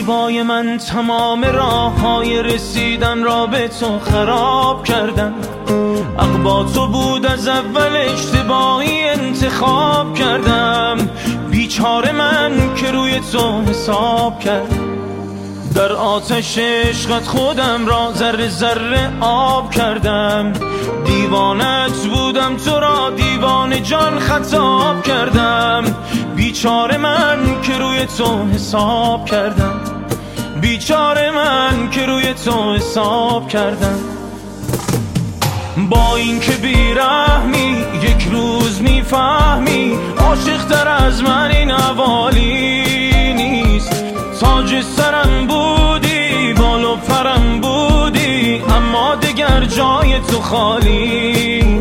زیبای من تمام راههای رسیدن را به تو خراب کردم. حق با تو بود از اول، اشتباهی انتخاب کردم. بیچاره من که روی تو حساب کردم. در آتش عشقت خودم را ذره ذره آب کردم. دیوانت بودم، تو را دیوانه جان خطاب کردم. بیچاره من که روی تو حساب کردم. بیچاره من که روی تو حساب کردم. با این که بیرحمی یک روز میفهمی، عاشق تر از من این حوالی نیست. تاج سرم بودی، بال و پرم بودی، اما دگر جای تو خالی